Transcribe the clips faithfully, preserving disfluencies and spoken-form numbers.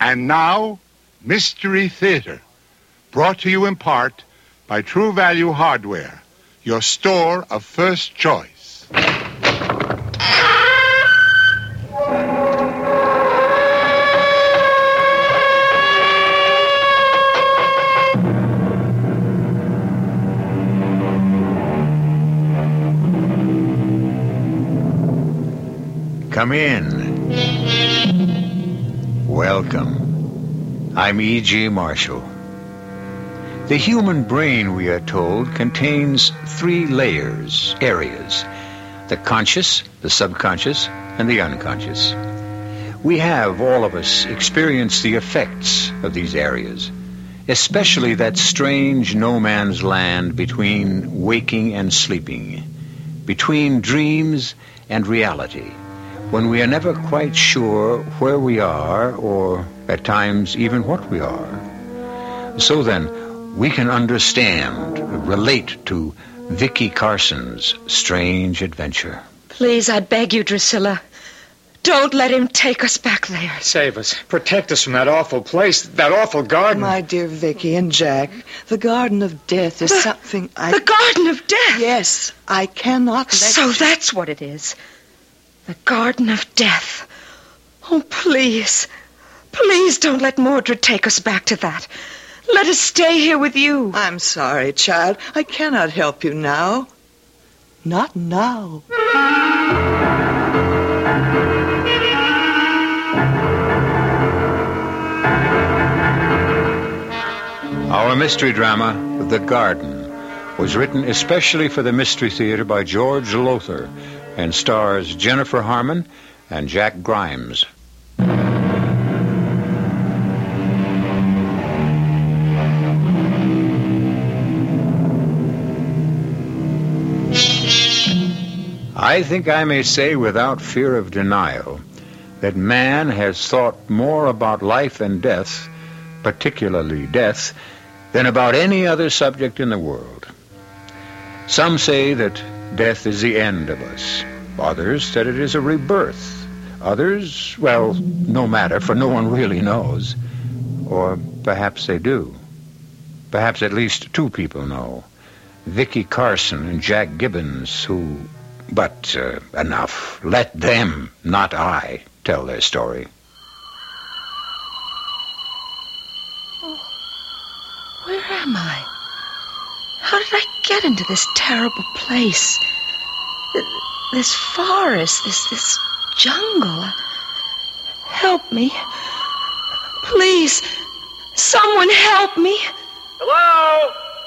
And now, Mystery Theater, brought to you in part by True Value Hardware, your store of first choice. Come in. Welcome. I'm E G. Marshall. The human brain, we are told, contains three layers, areas: the conscious, the subconscious, and the unconscious. We have, all of us, experienced the effects of these areas, especially that strange no-man's land between waking and sleeping, between dreams and reality, when we are never quite sure where we are, or at times even what we are. So then, we can understand, relate to Vicky Carson's strange adventure. Please, I beg you, Drusilla, don't let him take us back there. Save us. Protect us from that awful place, that awful garden. My dear Vicky and Jack, the Garden of Death is the, something I... The Garden of Death? Yes, I cannot let So you... that's what it is. The Garden of Death. Oh, please. Please don't let Mordred take us back to that. Let us stay here with you. I'm sorry, child. I cannot help you now. Not now. Our mystery drama, The Garden, was written especially for the Mystery Theater by George Lothar and stars Jennifer Harmon and Jack Grimes. I think I may say without fear of denial that man has thought more about life and death, particularly death, than about any other subject in the world. Some say that death is the end of us. Others that it is a rebirth. Others, well, no matter, for no one really knows. Or perhaps they do. Perhaps at least two people know. Vicky Carson and Jack Gibbons, who... But uh, enough. Let them, not I, tell their story. Oh, where am I? How did I get into this terrible place? This forest, this this jungle. Help me. Please, someone help me. Hello?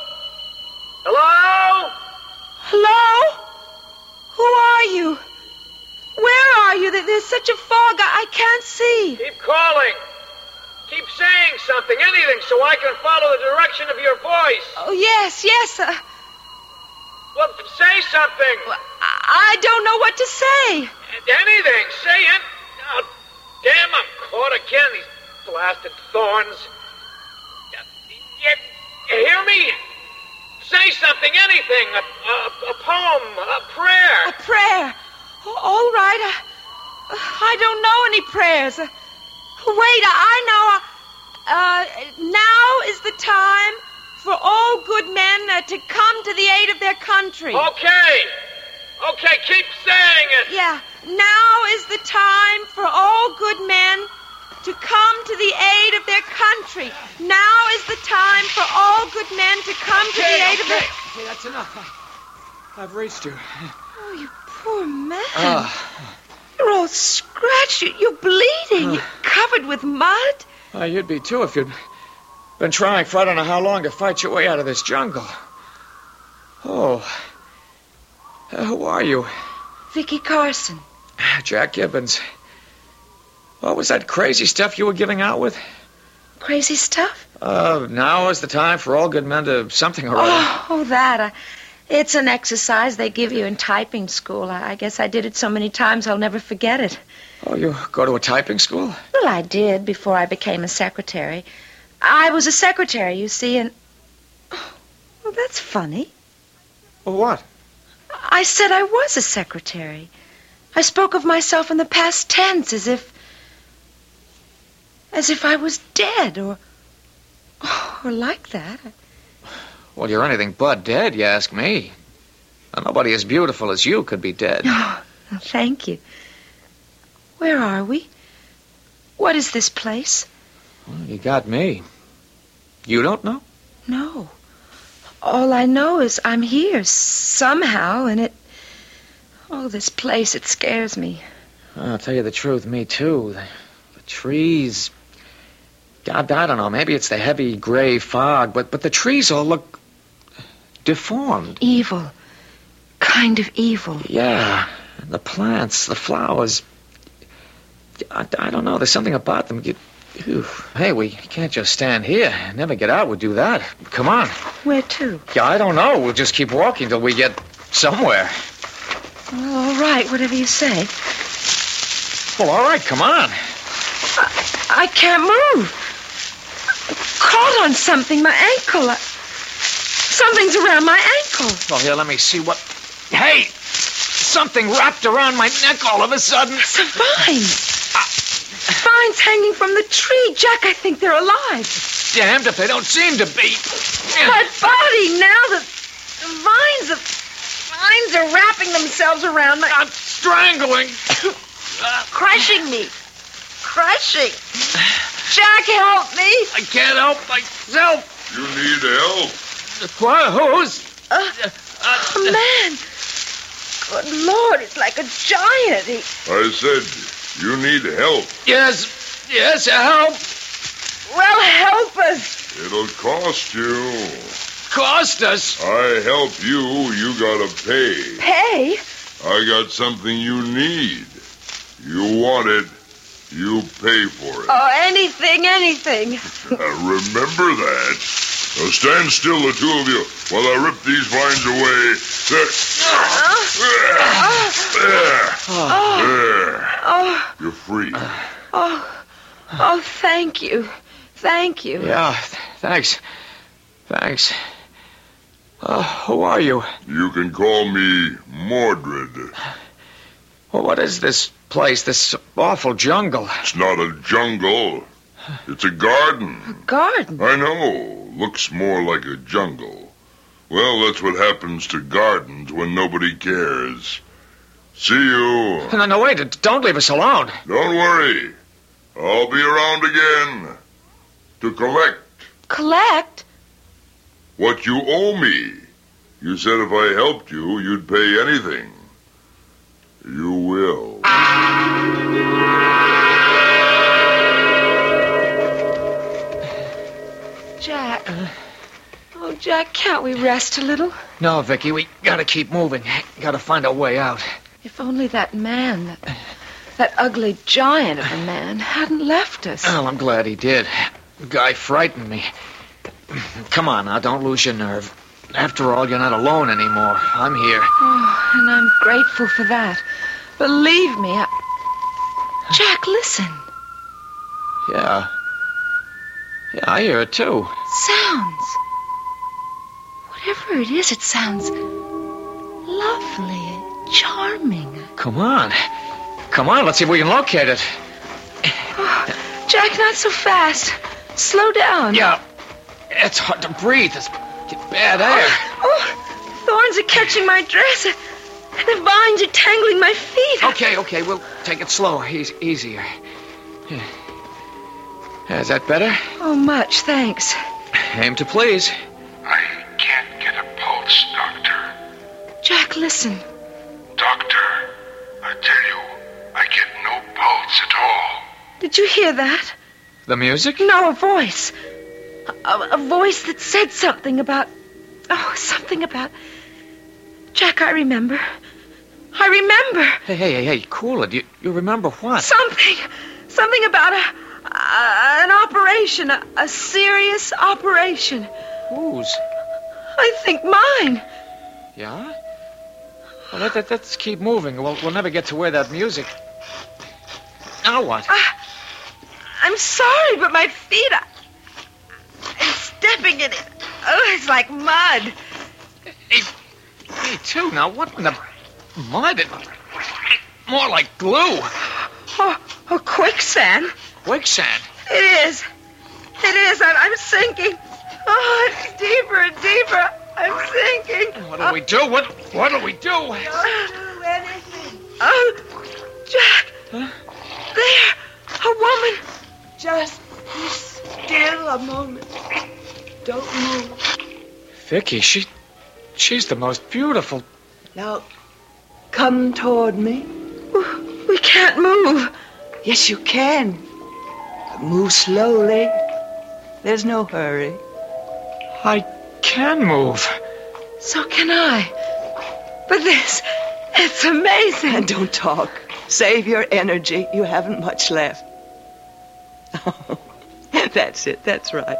Hello? Hello? Who are you? Where are you? There's such a fog, I can't see. Keep calling. Keep saying something, anything, so I can follow the direction of your voice. Oh, yes, yes. Uh, well, say something. I don't know what to say. Anything. Say it. Oh, damn, I'm caught again. These blasted thorns. You, you hear me? Say something, anything. A, a, a poem, a prayer. A prayer. Oh, all right. I, I don't know any prayers. Uh, wait, I know. Uh, now is the time for all good men uh, to come to the aid of their country. Okay. Okay, keep saying it. Yeah. Now is the time for all good men to come to the aid of their country. Now is the time for all good men to come okay, to the aid okay. of their... Okay, that's enough. I, I've reached you. Oh, you poor man. Uh, You're all scratched. You, you're bleeding. Uh, you're covered with mud. Uh, you'd be, too, if you'd been trying for I don't know how long to fight your way out of this jungle. Oh. Uh, who are you? Vicky Carson. Jack Gibbons. What was that crazy stuff you were giving out with? Crazy stuff? Uh, now is the time for all good men to something or other. Oh, oh that. Uh, it's an exercise they give you in typing school. I, I guess I did it so many times I'll never forget it. Oh, you go to a typing school? Well, I did before I became a secretary. I was a secretary, you see, and... Oh, well, that's funny. Well, what? I said I was a secretary. I spoke of myself in the past tense as if... as if I was dead, or, or like that. Well, you're anything but dead, you ask me. Now, nobody as beautiful as you could be dead. Oh, thank you. Where are we? What is this place? Well, you got me. You don't know? No. All I know is I'm here somehow, and it... Oh, this place, it scares me. I'll tell you the truth, me too. The, the trees... God, I don't know, maybe it's the heavy gray fog, but, but the trees all look deformed. Evil. Kind of evil. Yeah, and the plants, the flowers... I, I don't know, there's something about them. You, Ew. Hey, we can't just stand here. Never get out. We'll do that. Come on. Where to? Yeah, I don't know. We'll just keep walking till we get somewhere. Well, all right, whatever you say. Well, all right, come on. I, I can't move. I'm caught on something, my ankle. I, something's around my ankle. Well, here, let me see what... Hey! Something wrapped around my neck all of a sudden. Some vines. Vines hanging from the tree. Jack, I think they're alive. Damned if they don't seem to be. That body, now the, the vines, the vines are wrapping themselves around my... I'm strangling. Crushing me. Crushing. Jack, help me. I can't help myself. You need help? What? Who's? Uh, uh, a man. Good Lord, it's like a giant. He... I said... You need help. Yes, yes, help. Well, help us. It'll cost you. Cost us? I help you, you gotta pay. Pay? I got something you need. You want it, you pay for it. Oh, anything, anything. Remember that. Now stand still, the two of you, while I rip these vines away. There. There. There. There. Oh. You're free. Oh. Oh, thank you. Thank you. Yeah, th- thanks. Thanks. Uh, who are you? You can call me Mordred. Well, what is this place, this awful jungle? It's not a jungle. It's a garden. A garden? I know. Looks more like a jungle. Well, that's what happens to gardens when nobody cares. See you. No, no, wait. Don't leave us alone. Don't worry. I'll be around again to collect. Collect? What you owe me. You said if I helped you, you'd pay anything. You will. Jack. Oh, Jack, can't we rest a little? No, Vicky, we gotta keep moving. Gotta find a way out. If only that man, that, that ugly giant of a man, hadn't left us. Well, I'm glad he did. The guy frightened me. Come on now, don't lose your nerve. After all, you're not alone anymore. I'm here. Oh, and I'm grateful for that. Believe me, I... Jack, listen. Yeah. Yeah, I hear it, too. Sounds. Whatever it is, it sounds lovely, charming. Come on. Come on, let's see if we can locate it. Oh, Jack, not so fast. Slow down. Yeah. It's hard to breathe. It's bad air. Oh, oh, thorns are catching my dress. The vines are tangling my feet. Okay, okay, we'll take it slow. Easy, easier. Yeah. Is that better? Oh, much, thanks. Aim to please. I can't get a pulse, Doctor. Jack, listen. Doctor, I tell you, I get no pulse at all. Did you hear that? The music? No, a voice. A, a voice that said something about... Oh, something about... Jack, I remember. I remember. Hey, hey, hey, hey, cool it. You, you remember what? Something. Something about a... a an operation. A, a serious operation. Whose? I think mine. Yeah? Well, let, let, let's keep moving. We'll, we'll never get to where that music... Now what? Uh, I'm sorry, but my feet... I, I'm stepping in it. Oh, it's like mud. Hey, me too. Now, what in the... Mud? It, more like glue. Oh, oh, quicksand. Quicksand? It is. It is. I'm, I'm sinking. Oh, it's deeper and deeper. I'm sinking. What do we do? What What do we do? Don't do anything. Oh, Jack. Huh? There. A woman. Just be still a moment. Don't move. Vicky, she... She's the most beautiful... Now, come toward me. We can't move. Yes, you can. But move slowly. There's no hurry. I can move. So can I. But this, it's amazing. And don't talk. Save your energy. You haven't much left. Oh, that's it. That's right.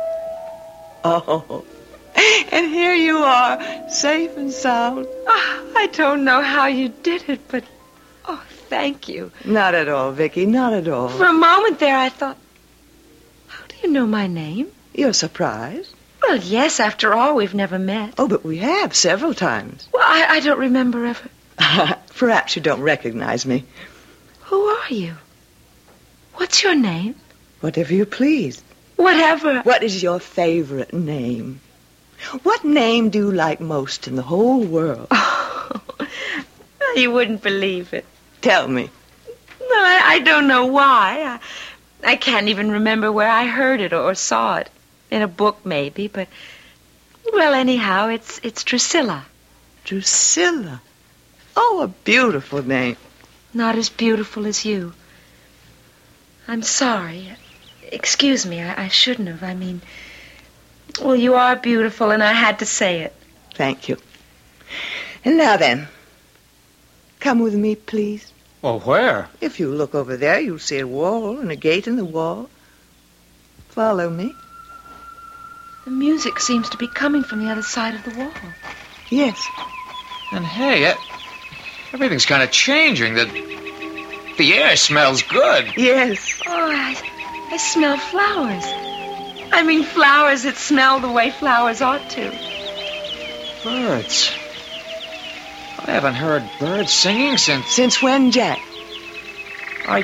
Oh, and here you are, safe and sound. Oh, I don't know how you did it, but oh, thank you. Not at all, Vicky. Not at all. For a moment there, I thought, how do you know my name? You're surprised? Well, yes. After all, we've never met. Oh, but we have several times. Well, I, I don't remember ever. Perhaps you don't recognize me. Who are you? What's your name? Whatever you please. Whatever. What is your favorite name? What name do you like most in the whole world? Oh, you wouldn't believe it. Tell me. Well, I, I don't know why. I, I can't even remember where I heard it or, or saw it. In a book, maybe, but... Well, anyhow, it's it's Drusilla. Drusilla. Oh, a beautiful name. Not as beautiful as you. I'm sorry. Excuse me, I, I shouldn't have. I mean... Well, you are beautiful, and I had to say it. Thank you. And now then, come with me, please. Well, where? If you look over there, you'll see a wall and a gate in the wall. Follow me. The music seems to be coming from the other side of the wall. Yes. And hey, uh, everything's kind of changing. The, the air smells good. Yes. Oh, I, I smell flowers. I mean flowers that smell the way flowers ought to. Birds. I haven't heard birds singing since... Since when, Jack? I...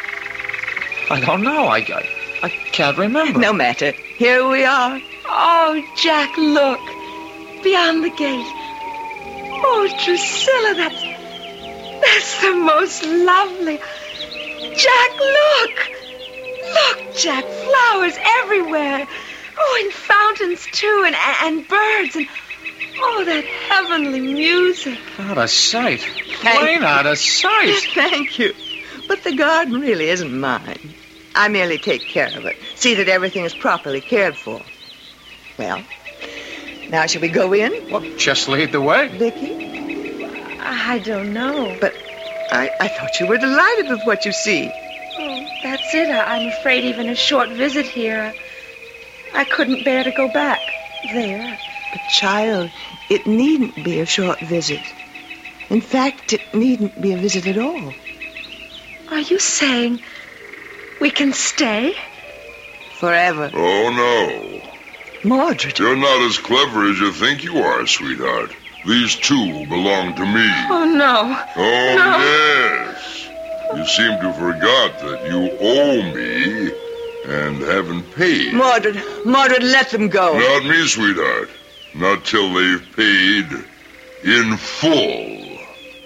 I don't know. I, I, I can't remember. No matter. Here we are. Oh, Jack, look. Beyond the gate. Oh, Drusilla, that's... That's the most lovely... Jack, look! Look, Jack, flowers everywhere. Oh, and fountains, too, and, and birds, and... Oh, that heavenly music. Out of sight. Plain out of sight. Thank you. But the garden really isn't mine. I merely take care of it. See that everything is properly cared for. Well, now shall we go in? Well, just lead the way. Vicky? I don't know. But I, I thought you were delighted with what you see. Oh, that's it. I, I'm afraid even a short visit here, I couldn't bear to go back there. But, child, it needn't be a short visit. In fact, it needn't be a visit at all. Are you saying we can stay? Forever. Oh, no. Mordred. You're not as clever as you think you are, sweetheart. These two belong to me. Oh, no. Oh, No. yes. You seem to have forgot that you owe me and haven't paid. Mordred, Mordred, let them go. Not me, sweetheart. Not till they've paid in full.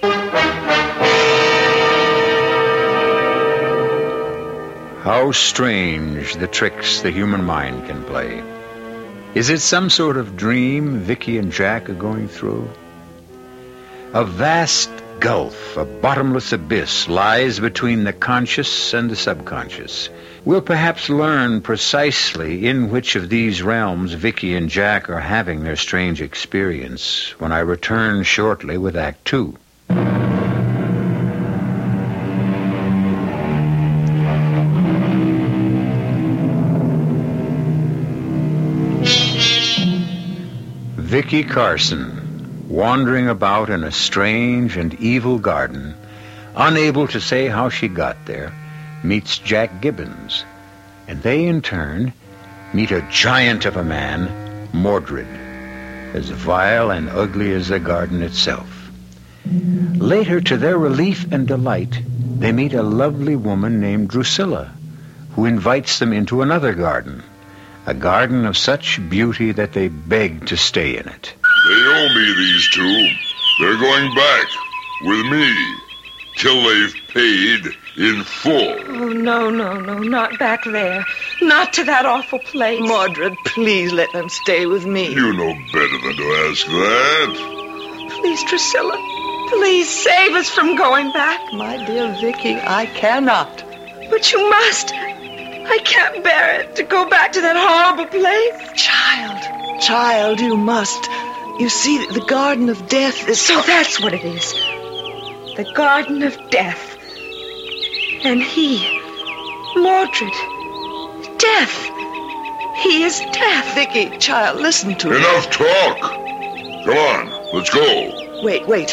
How strange the tricks the human mind can play. Is it some sort of dream Vicky and Jack are going through? A vast gulf, a bottomless abyss, lies between the conscious and the subconscious. We'll perhaps learn precisely in which of these realms Vicky and Jack are having their strange experience when I return shortly with Act Two. Vicky Carson, wandering about in a strange and evil garden, unable to say how she got there, meets Jack Gibbons, and they in turn meet a giant of a man, Mordred, as vile and ugly as the garden itself. Later, to their relief and delight, they meet a lovely woman named Drusilla, who invites them into another garden, a garden of such beauty that they beg to stay in it. They owe me, these two. They're going back with me till they've paid in full. Oh, no, no, no, not back there. Not to that awful place. Mordred, please let them stay with me. You know better than to ask that. Please, Drusilla, please save us from going back. My dear Vicky, I cannot. But you must. I can't bear it to go back to that horrible place. Child, child, you must. You see, the Garden of Death is... So that's what it is. The Garden of Death. And he, Mordred, Death. He is Death. Vicky, child, listen to me. Enough talk. Come on, let's go. Wait, wait.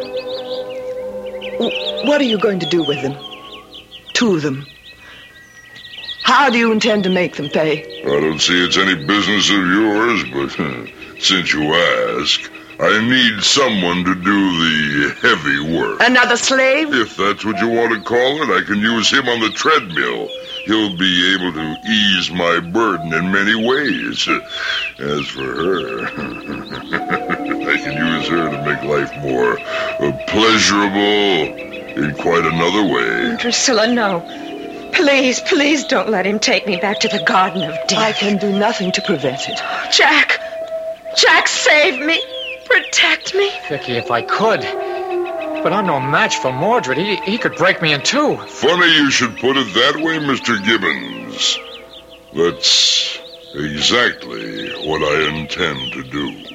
What are you going to do with them? To them? How do you intend to make them pay? I don't see it's any business of yours, but uh, since you ask, I need someone to do the heavy work. Another slave? If that's what you want to call it, I can use him on the treadmill. He'll be able to ease my burden in many ways. As for her, I can use her to make life more uh, pleasurable in quite another way. Drusilla, no. Please, please don't let him take me back to the Garden of Death. I can do nothing to prevent it. Jack! Jack, save me! Protect me! Vicky, if I could. But I'm no match for Mordred. He, he could break me in two. Funny you should put it that way, Mister Gibbons. That's exactly what I intend to do.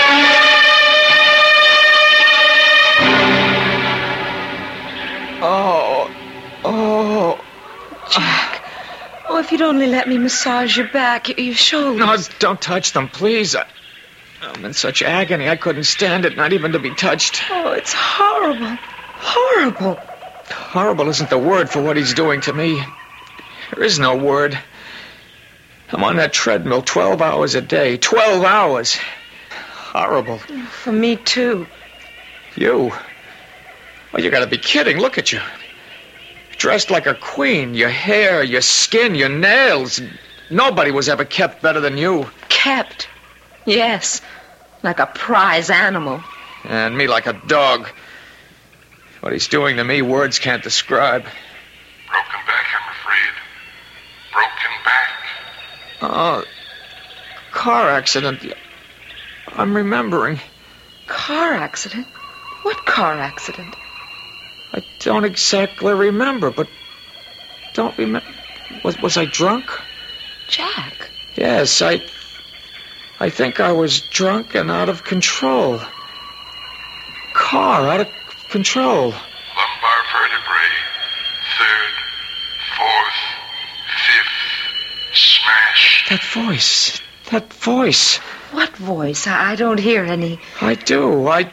Oh, oh... Jack, oh, if you'd only let me massage your back, your, your shoulders. No, don't touch them, please. I, I'm in such agony, I couldn't stand it, not even to be touched. Oh, it's horrible. Horrible. Horrible isn't the word for what he's doing to me. There is no word. I'm on that treadmill twelve hours a day. Twelve hours. Horrible. For me, too. You? Oh, you gotta be kidding. Look at you. Dressed like a queen. Your hair, your skin, your nails. Nobody was ever kept better than you. Kept? Yes. Like a prize animal. And me like a dog. What he's doing to me, words can't describe. Broken back, I'm afraid. Broken back. Oh, car accident. I'm remembering. Car accident? What car accident? I don't exactly remember, but don't remember. Was was I drunk? Jack. Yes, I. I think I was drunk and out of control. Car out of control. Lumbar vertebrae. Third, fourth, fifth. Smash. That voice. That voice. What voice? I, I don't hear any. I do. I.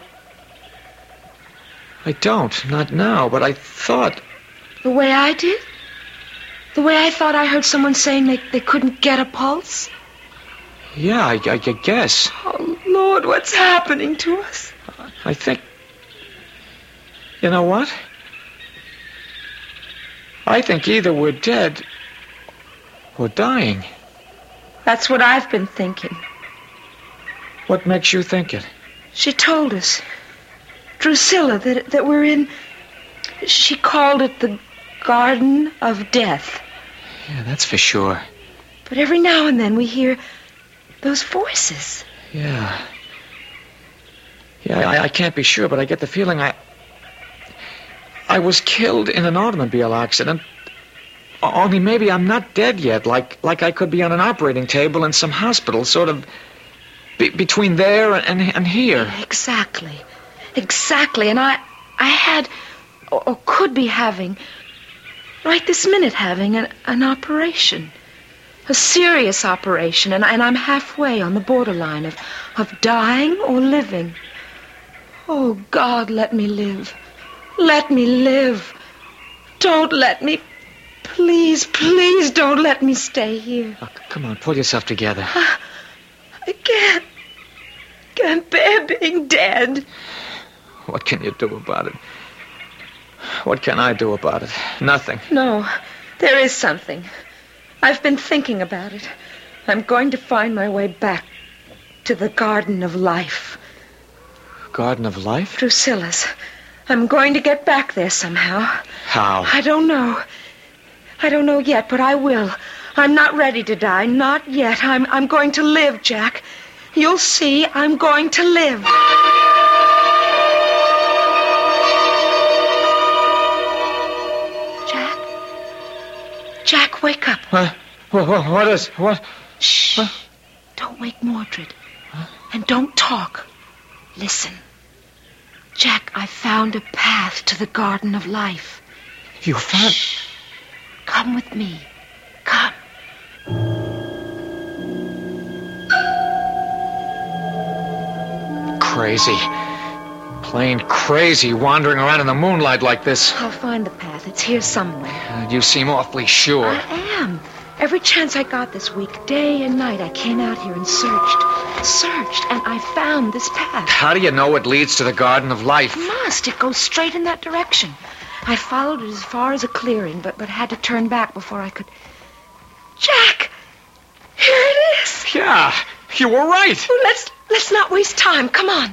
I don't. Not now, but I thought. The way I did? The way I thought I heard someone saying they, they couldn't get a pulse? Yeah, I, I guess. Oh, Lord, what's happening to us? I think... You know what? I think either we're dead or dying. That's what I've been thinking. What makes you think it? She told us. Drusilla, that, that we're in... She called it the Garden of Death. Yeah, that's for sure. But every now and then we hear those voices. Yeah. Yeah, I, I can't be sure, but I get the feeling I... I was killed in an automobile accident. Only maybe I'm not dead yet, like like I could be on an operating table in some hospital, sort of be, between there and, and here. Exactly. Exactly. And I, I had, or, or could be having, right this minute having an, an operation. A serious operation, and, and I'm halfway on the borderline of, of dying or living. Oh, God, let me live. Let me live. Don't let me... Please, please don't let me stay here. Oh, come on, pull yourself together. I, I can't. Can't bear being dead. What can you do about it? What can I do about it? Nothing. No, there is something. I've been thinking about it. I'm going to find my way back to the Garden of Life. Garden of Life? Drusilla's. I'm going to get back there somehow. How? I don't know. I don't know yet, but I will. I'm not ready to die. Not yet. I'm, I'm going to live, Jack. You'll see. I'm going to live. Jack? Jack, wake up. What? What, what is... What? Shh. What? Don't wake Mordred. Huh? And don't talk. Listen. Jack, I found a path to the Garden of Life. You found... Shh. Come with me. Come. Crazy. Plain crazy, wandering around in the moonlight like this. I'll find the path. It's here somewhere. Uh, you seem awfully sure. I am. Every chance I got this week, day and night, I came out here and searched. Searched, and I found this path. How do you know it leads to the Garden of Life? It must. It goes straight in that direction. I followed it as far as a clearing, but, but had to turn back before I could... Jack! Here it is! Yeah, you were right. Well, let's, let's not waste time. Come on.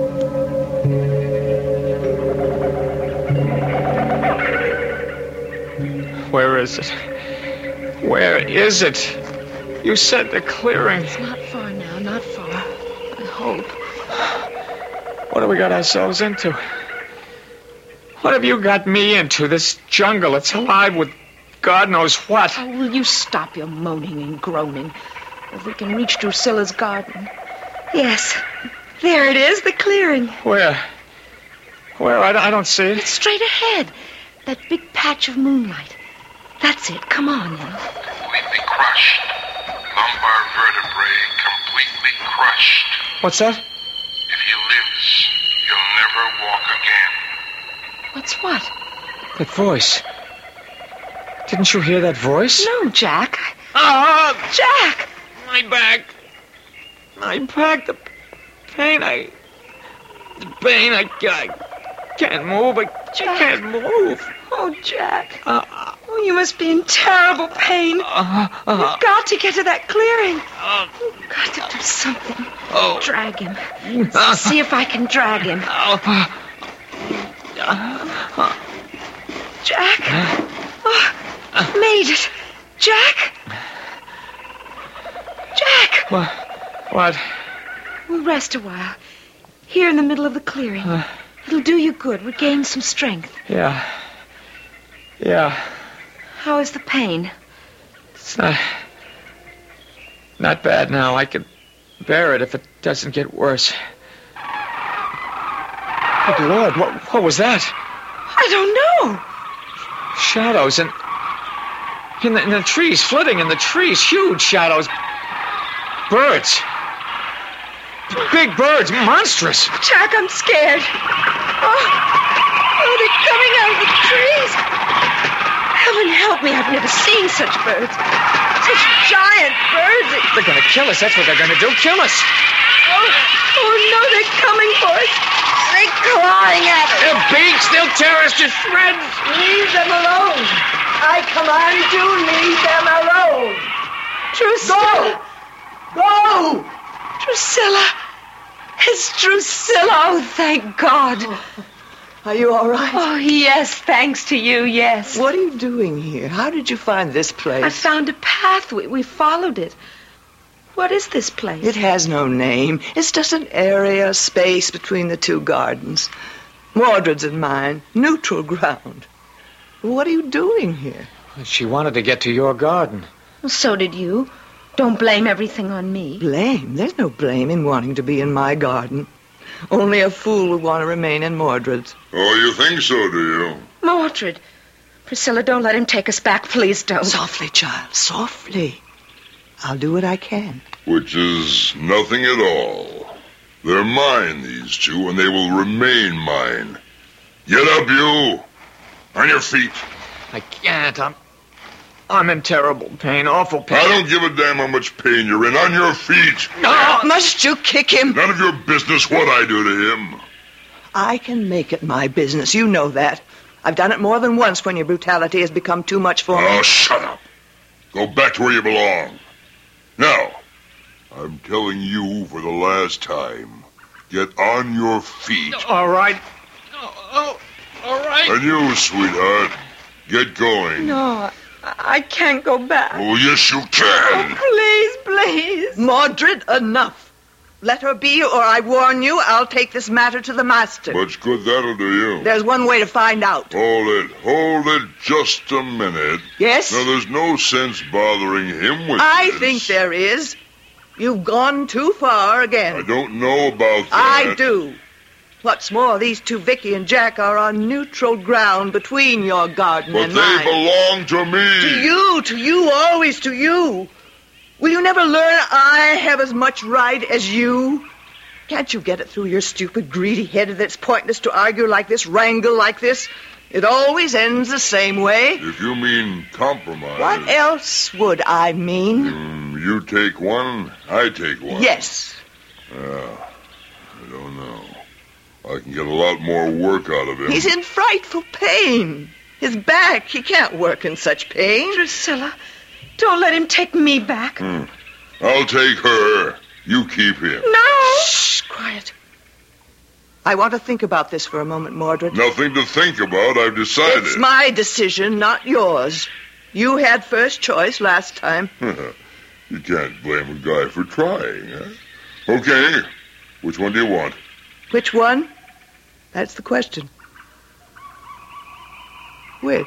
Where is it? Where is it? You said the clearing. It's not far now, not far. I hope. What have we got ourselves into? What have you got me into? This jungle, it's alive with God knows what. Oh, will you stop your moaning and groaning? If we can reach Drusilla's garden. Yes, there it is, the clearing. Where? Where? I, I don't see it. It's straight ahead. That big patch of moonlight. That's it. Come on now. Completely crushed. Lumbar vertebrae completely crushed. What's that? If he lives, he'll never walk again. What's what? That voice. Didn't you hear that voice? No, Jack. Ah! Jack! My back. My back. The pain. I... The pain. I, I can't move. I Jack. can't move. Oh, Jack. Uh, Oh, you must be in terrible pain. uh, uh, You've got to get to that clearing. uh, You've got to do something. Oh. Drag him. Uh, See if I can drag him. uh, uh, Jack? Oh, made it. Jack? Jack! What? What? We'll rest a while. Here in the middle of the clearing. Uh, It'll do you good. Regain some strength. Yeah. Yeah. How is the pain? It's not... Not bad now. I can bear it if it doesn't get worse. Good Lord, what, what was that? I don't know. Shadows and... In the, in the trees, flitting in the trees. Huge shadows. Birds. Big birds, monstrous. Jack, I'm scared. Oh, oh, they're coming out of the trees. Heaven help me, I've never seen such birds. Such giant birds. They're going to kill us. That's what they're going to do. Kill us. Oh, oh, no, they're coming for us. They're clawing at us. Their beaks, they'll tear us to shreds. Leave them alone. I command you, leave them alone. Drusilla. Go! Drusilla. It's Drusilla. Oh, thank God. Oh, are you all right? Oh, yes, thanks to you, yes. What are you doing here? How did you find this place? I found a path. We, we followed it. What is this place? It has no name. It's just an area, space between the two gardens. Mordred's and mine. Neutral ground. What are you doing here? She wanted to get to your garden. Well, so did you. Don't blame everything on me. Blame? There's no blame in wanting to be in my garden. Only a fool would want to remain in Mordred's. Oh, you think so, do you? Mordred. Priscilla, don't let him take us back. Please don't. Softly, child, softly. I'll do what I can. Which is nothing at all. They're mine, these two, and they will remain mine. Get up, you! On your feet. I can't. I'm... I'm in terrible pain, awful pain. I don't give a damn how much pain you're in. On your feet. No! Must you kick him? None of your business what I do to him. I can make it my business. You know that. I've done it more than once when your brutality has become too much for me. Oh, shut up. Go back to where you belong. Now, I'm telling you for the last time, get on your feet. All right. Oh, oh, all right. And you, sweetheart, get going. No, I, I can't go back. Oh, yes, you can. Please, please. Mordred, enough. Let her be, or I warn you, I'll take this matter to the master. Much good that'll do you. There's one way to find out. Hold it. Hold it just a minute. Yes? Now, there's no sense bothering him with I this. think there is. You've gone too far again. I don't know about that. I do. What's more, these two, Vicky and Jack, are on neutral ground between your garden But and they mine. belong to me. To you, to you, always to you. Will you never learn I have as much right as you? Can't you get it through your stupid, greedy head that it's pointless to argue like this, wrangle like this? It always ends the same way. If you mean compromise. What else would I mean? Mm, you take one, I take one. Yes. Yeah, I don't know. I can get a lot more work out of him. He's in frightful pain. His back, he can't work in such pain. Drusilla, don't let him take me back. Hmm. I'll take her. You keep him. No! Shh, quiet. I want to think about this for a moment, Mordred. Nothing to think about. I've decided. It's my decision, not yours. You had first choice last time. You can't blame a guy for trying, huh? Okay. Which one do you want? Which one? That's the question. Which?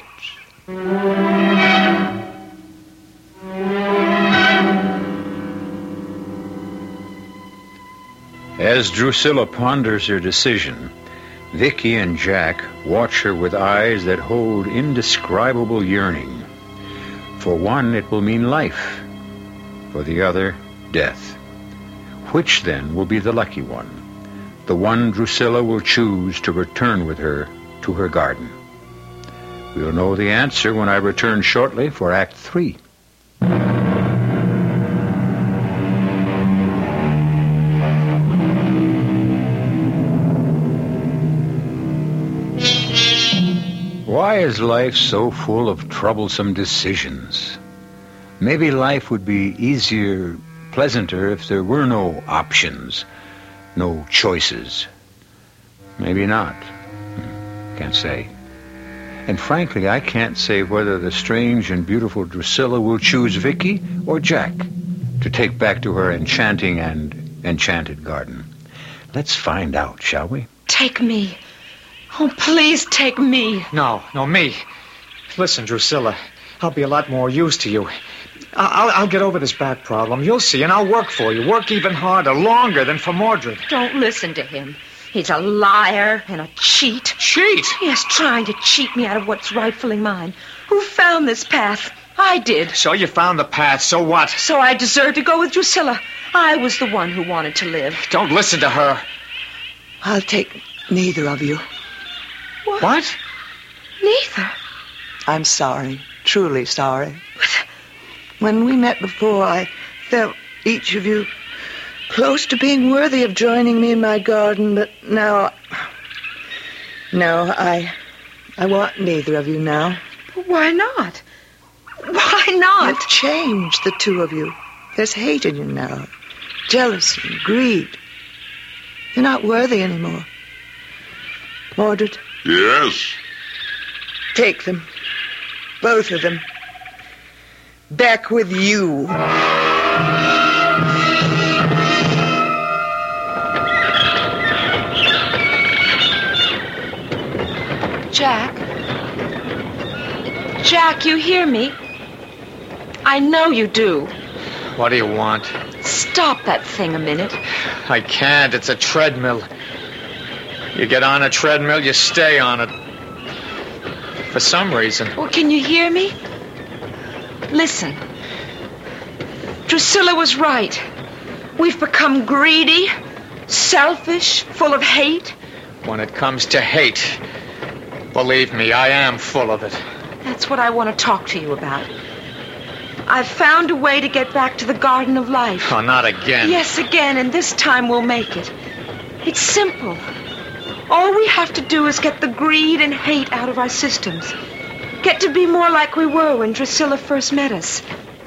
As Drusilla ponders her decision, Vicky and Jack watch her with eyes that hold indescribable yearning. For one, it will mean life. For the other, death. Which, then, will be the lucky one? The one Drusilla will choose to return with her to her garden. We'll know the answer when I return shortly for Act Three. Why is life so full of troublesome decisions? Maybe life would be easier, pleasanter, if there were no options, no choices. Maybe not. Can't say. And frankly, I can't say whether the strange and beautiful Drusilla will choose Vicky or Jack to take back to her enchanting and enchanted garden. Let's find out, shall we? Take me. Oh, please take me. No, no, me. Listen, Drusilla, I'll be a lot more use to you. I'll, I'll get over this back problem. You'll see, and I'll work for you. Work even harder, longer than for Mordred. Don't listen to him. He's a liar and a cheat. Cheat? Yes, trying to cheat me out of what's rightfully mine. Who found this path? I did. So you found the path, so what? So I deserve to go with Drusilla. I was the one who wanted to live. Don't listen to her. I'll take neither of you. What? What? Neither. I'm sorry. Truly sorry. When we met before, I felt each of you close to being worthy of joining me in my garden, but now... No, I... I want neither of you now. Why not? Why not? You've changed, the two of you. There's hate in you now. Jealousy, greed. You're not worthy anymore. Mordred, Yes? take them. Both of them. Back with you. Jack? Jack, you hear me? I know you do. What do you want? Stop that thing a minute. I can't. It's a treadmill. You get on a treadmill, you stay on it. For some reason. Well, can you hear me? Listen. Drusilla was right. We've become greedy, selfish, full of hate. When it comes to hate, believe me, I am full of it. That's what I want to talk to you about. I've found a way to get back to the Garden of Life. Oh, not again. Yes, again, and this time we'll make it. It's simple. All we have to do is get the greed and hate out of our systems. Get to be more like we were when Drusilla first met us.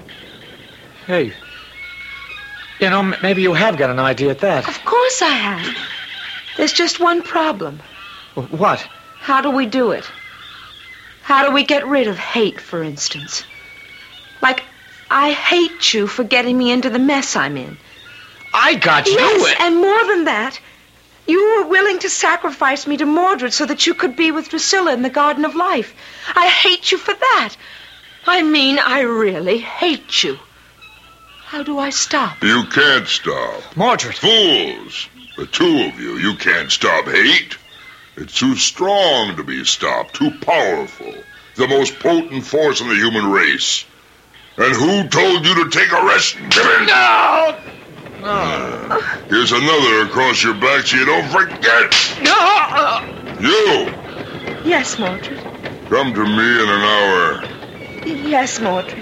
Hey, you know, m- maybe you have got an idea at that. Of course I have. There's just one problem. W- What? How do we do it? How do we get rid of hate, for instance? Like, I hate you for getting me into the mess I'm in. I got you. Yes, in- and more than that, you were willing to sacrifice me to Mordred so that you could be with Drusilla in the Garden of Life. I hate you for that. I mean, I really hate you. How do I stop? You can't stop. Mordred. Fools. The two of you, you can't stop hate. It's too strong to be stopped, too powerful. The most potent force in the human race. And who told you to take a rest? No! Uh, here's another across your back so you don't forget. No! You, Yes, Mordred. come to me in an hour. Yes, Mordred.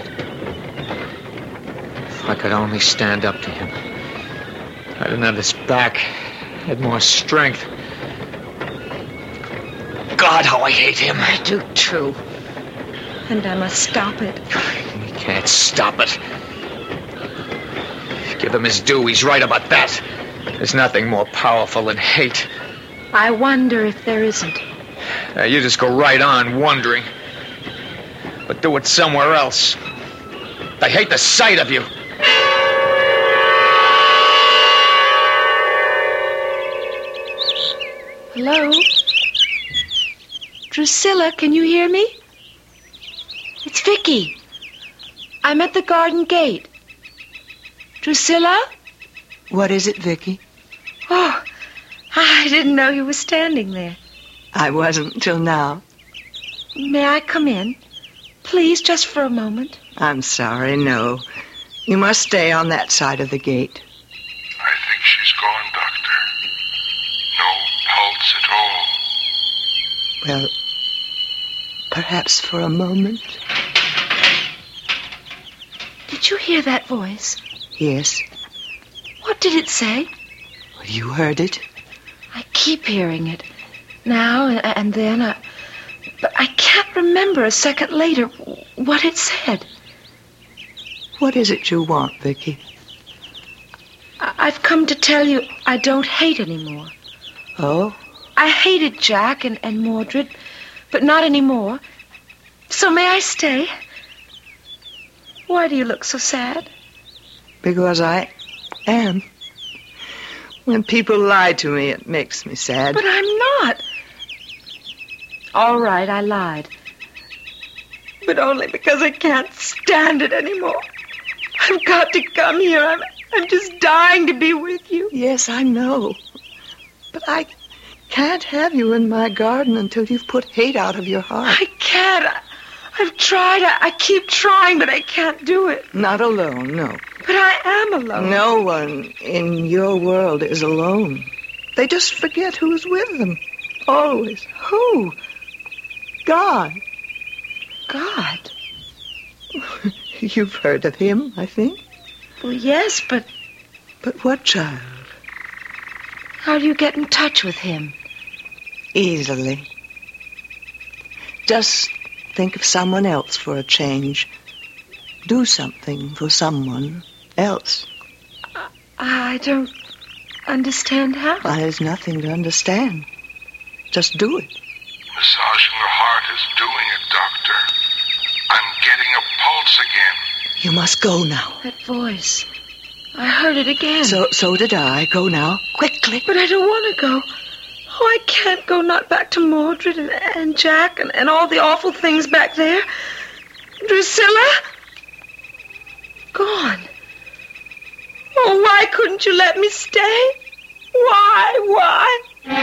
If I could only stand up to him. I didn't have this back. I had more strength. God, how I hate him. I do too. And I must stop it. You can't stop it. Give him his due. He's right about that. There's nothing more powerful than hate. I wonder if there isn't. Uh, you just go right on wondering. But do it somewhere else. I hate the sight of you. Hello? Drusilla, can you hear me? It's Vicky. I'm at the garden gate. Drusilla? What is it, Vicky? Oh, I didn't know you were standing there. I wasn't till now. May I come in? Please, just for a moment. I'm sorry, no. You must stay on that side of the gate. I think she's gone, Doctor. No pulse at all. Well, perhaps for a moment. Did you hear that voice? Yes. What did it say? You heard it? I keep hearing it. Now and, and then. I, but I can't remember a second later what it said. What is it you want, Vicky? I, I've come to tell you I don't hate anymore. Oh? I hated Jack and, and Mordred, but not anymore. So may I stay? Why do you look so sad? Because I am. When people lie to me, it makes me sad. But I'm not. All right, I lied. But only because I can't stand it anymore. I've got to come here. I'm, I'm just dying to be with you. Yes, I know. But I can't have you in my garden until you've put hate out of your heart. I can't. I, I've tried. I, I keep trying, but I can't do it. Not alone, no. But I am alone. No one in your world is alone. They just forget who's with them. Always. Who? God. God? You've heard of him, I think. Well, yes, but... But what, child? How do you get in touch with him? Easily. Just think of someone else for a change. Do something for someone else. I don't understand how. Well, there's nothing to understand. Just do it. Massaging the heart is doing it, Doctor. I'm getting a pulse again. You must go now. That voice. I heard it again. So, so did I. Go now. Quickly. But I don't want to go. Oh, I can't go, not back to Mordred and, and Jack and, and all the awful things back there. Drusilla? Gone. Oh, why couldn't you let me stay? Why, why?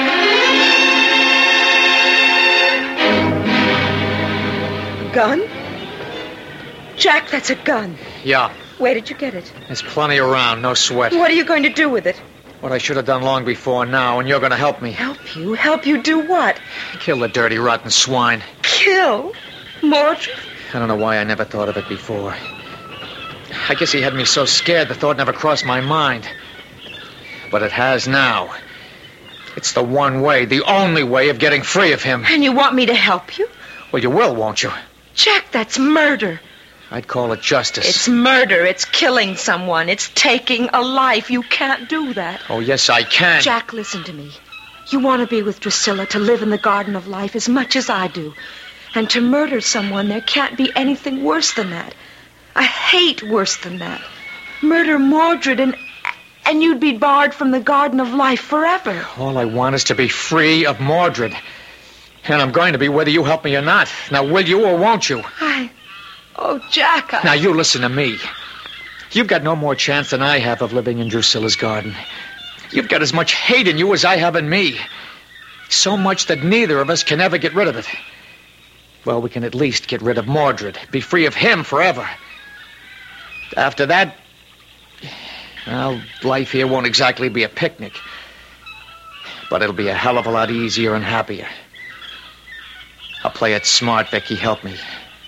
Gun? Jack, that's a gun. Yeah, Where did you get it? there's plenty around, no sweat. What are you going to do with it? What I should have done long before now, and you're going to help me. Help you? Help you do what? Kill the dirty, rotten swine. Kill? Mordred? I don't know why I never thought of it before. I guess he had me so scared the thought never crossed my mind. But it has now. It's the one way, the only way of getting free of him. And you want me to help you? Well, you will, won't you? Jack, that's murder. I'd call it justice. It's murder. It's killing someone. It's taking a life. You can't do that. Oh, yes, I can. Jack, listen to me. You want to be with Drusilla, to live in the garden of life as much as I do. And to murder someone, there can't be anything worse than that. I hate worse than that. Murder Mordred and... and you'd be barred from the garden of life forever. All I want is to be free of Mordred. And I'm going to be whether you help me or not. Now, will you or won't you? I... Oh, Jack, I... Now, you listen to me. You've got no more chance than I have of living in Drusilla's garden. You've got as much hate in you as I have in me. So much that neither of us can ever get rid of it. Well, we can at least get rid of Mordred. Be free of him forever. After that... well, life here won't exactly be a picnic. But it'll be a hell of a lot easier and happier. I'll play it smart, Vicky. Help me.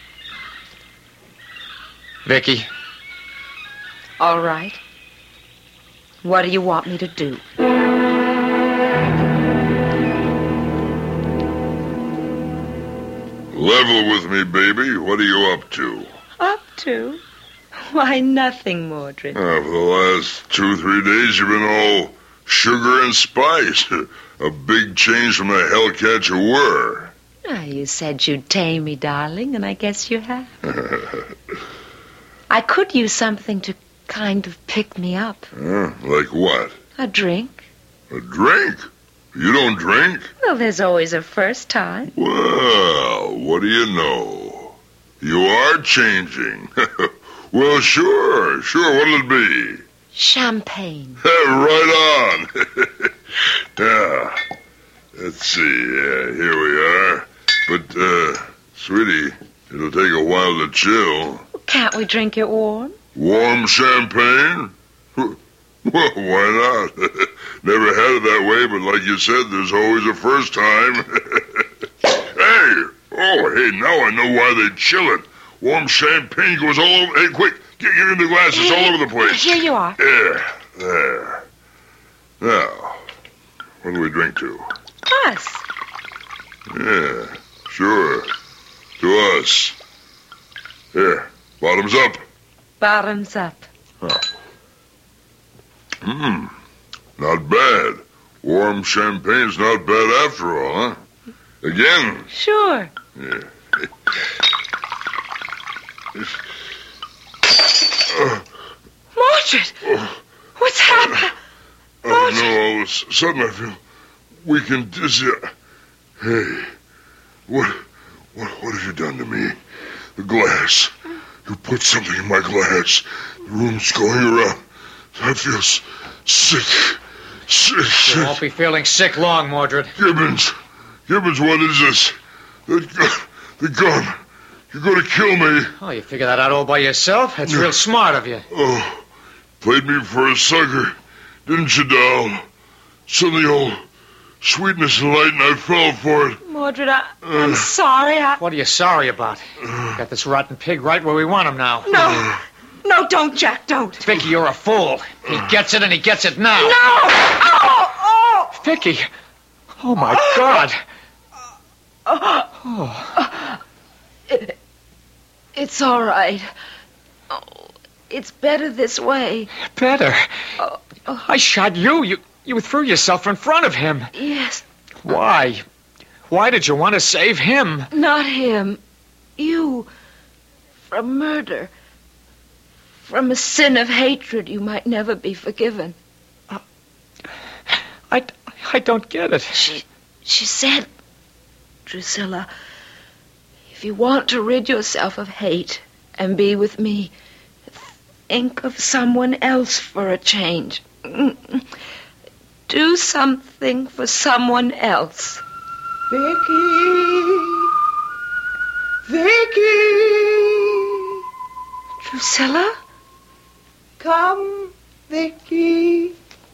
Vicky. All right. What do you want me to do? Level with me, baby. What are you up to? Up to? Why, nothing, Mordred. Uh, for the last two, three days, you've been all sugar and spice. A big change from the hellcat you were. Ah, you said you'd tame me, darling, and I guess you have. I could use something to kind of pick me up. Uh, like what? A drink. A drink? You don't drink? Well, there's always a first time. Well, what do you know? You are changing. Well, sure, sure. What'll it be? Champagne. Right on. Yeah. Let's see. Yeah, here we are. But, uh, sweetie, it'll take a while to chill. Can't we drink it warm? Warm champagne? Well, why not? Never had it that way, but like you said, there's always a first time. Hey! Oh, hey, now I know why they chill it. Warm champagne goes all over... Hey, quick, get, get in the glass. It's all over the place. Here you are. There, there. Now, what do we drink to? Us. Yeah, sure. To us. Here, bottoms up. Bottoms up. Oh. Hmm, not bad. Warm champagne's not bad after all, huh? Again? Sure. Yeah. uh, Mordred! oh, What's happened? Oh, no, all of a sudden I feel weak and dizzy. Hey, what, what, what have you done to me? The glass. You put something in my glass. The room's going around. I feel s- sick. Sick. You won't be feeling sick long, Mordred. Gibbons. Gibbons, what is this? The gun. The gun. You're going to kill me. Oh, you figured that out all by yourself? That's real smart of you. Oh, played me for a sucker, didn't you, doll? Suddenly, all sweetness and light, and I fell for it. Mordred, I, I'm uh, sorry. I... What are you sorry about? Uh, Got this rotten pig right where we want him now. No. Uh, no, don't, Jack, don't. Vicky, you're a fool. He gets it, and he gets it now. No! Oh! Oh! Vicky! Oh, my God! Oh. It, it's all right. Oh, it's better this way. Better? Oh, oh. I shot you. You you threw yourself in front of him. Yes. Why? Why did you want to save him? Not him. You. From murder. From a sin of hatred you might never be forgiven. Uh, I, I don't get it. She, she said, Drusilla, if you want to rid yourself of hate and be with me, think of someone else for a change. Do something for someone else. Vicky! Vicky! Drusilla? Come, Vicky.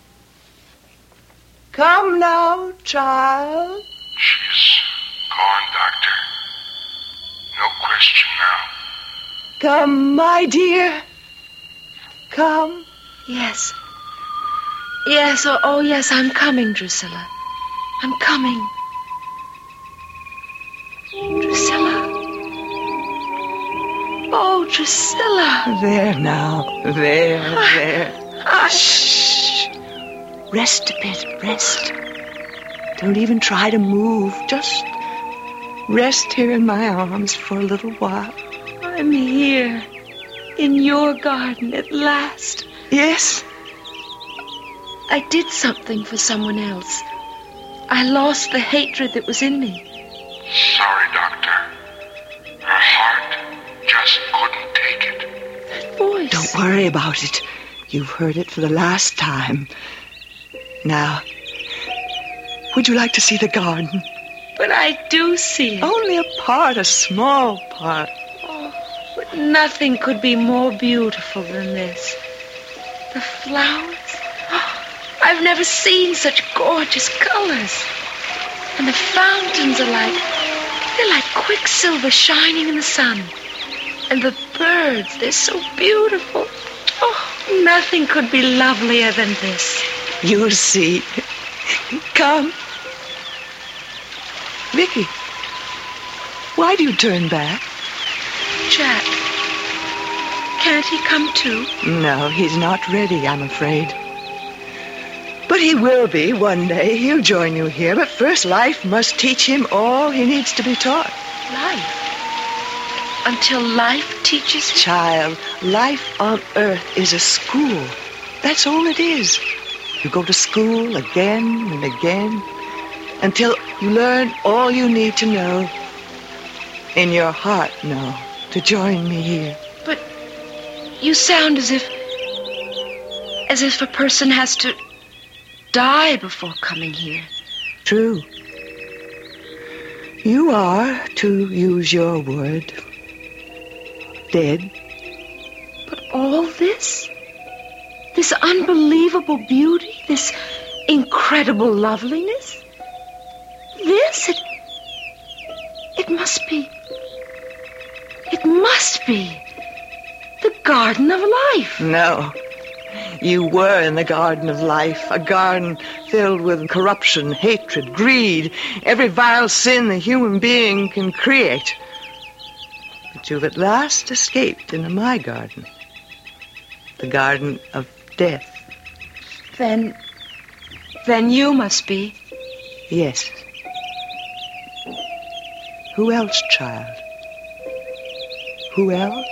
Come now, child. She's gone, Doctor. No question now. Come, my dear. Come. Yes. Yes, oh, oh yes, I'm coming, Drusilla. I'm coming. Drusilla. Oh, Drusilla. There now. There, there. I... Shh. Rest a bit. Rest. Don't even try to move. Just rest here in my arms for a little while. I'm here. In your garden at last. Yes. I did something for someone else. I lost the hatred that was in me. Sorry, Doctor. Her heart just couldn't take it. That voice. Don't worry about it. You've heard it for the last time. Now, would you like to see the garden? But I do see it. Only a part, a small part. Oh, but nothing could be more beautiful than this. The flowers. Oh, I've never seen such gorgeous colors. And the fountains are like, they're like quicksilver shining in the sun. And the birds, they're so beautiful. Oh, nothing could be lovelier than this. You'll see. Come. Vicky, why do you turn back? Jack, can't he come too? No, he's not ready, I'm afraid. But he will be one day. He'll join you here. But first, life must teach him all he needs to be taught. Life? Until life teaches him? Child, life on Earth is a school. That's all it is. You go to school again and again until you learn all you need to know. In your heart, know, to join me here. But you sound as if... as if a person has to die before coming here. True. You are, to use your word, dead. But all this? This unbelievable beauty? This incredible loveliness? This? It, it must be... It must be the Garden of Life. No. You were in the Garden of Life, a garden filled with corruption, hatred, greed, every vile sin the human being can create. But you've at last escaped into my garden, the Garden of Death. Then, then you must be. Yes. Who else, child? Who else?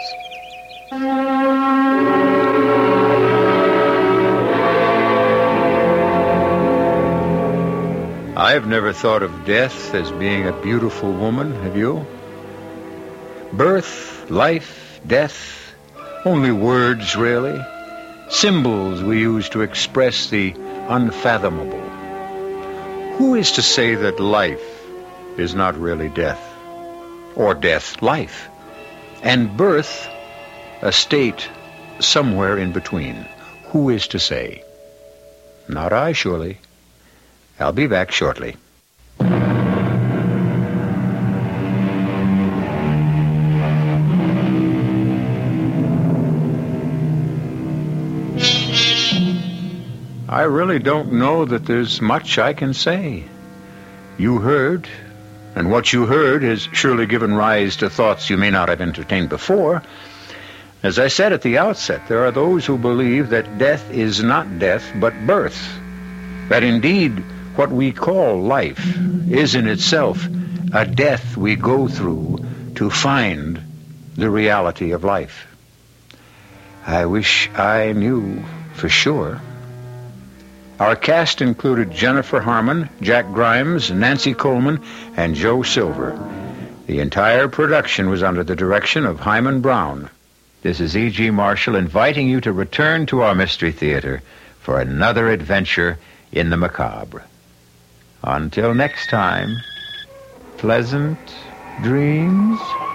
I've never thought of death as being a beautiful woman, have you? Birth, life, death, only words, really. Symbols we use to express the unfathomable. Who is to say that life is not really death? Or death, life? And birth, a state somewhere in between. Who is to say? Not I, surely. I'll be back shortly. I really don't know that there's much I can say. You heard, and what you heard has surely given rise to thoughts you may not have entertained before. As I said at the outset, there are those who believe that death is not death, but birth. That indeed, what we call life is in itself a death we go through to find the reality of life. I wish I knew for sure. Our cast included Jennifer Harmon, Jack Grimes, Nancy Coleman, and Joe Silver. The entire production was under the direction of Hyman Brown. This is E G. Marshall inviting you to return to our Mystery Theater for another adventure in the macabre. Until next time, pleasant dreams.